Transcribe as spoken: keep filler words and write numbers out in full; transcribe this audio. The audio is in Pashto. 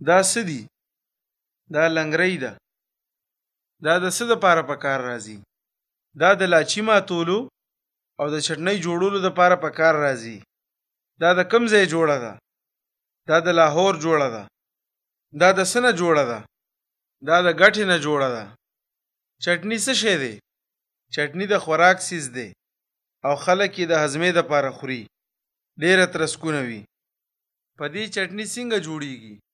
دا څه دي؟ دا لنګرۍ ده. دا د څه دپاره په کار راځي؟ دا د لاچي ماتولو او د چټنۍ جوړولو دپاره په کار راځي. دا د کوم ځای جوړه ده؟ دا د لاهور جوړه ده. دا د څه نه جوړه ده؟ دا د ګټې نه جوړه ده. چټني څه شی دی؟ چټني د خوراک سیز دی او خلک یې د هضمې دپاره خوري. ډېره ترسکونه وي. په دې چټني څنګه جوړیږي؟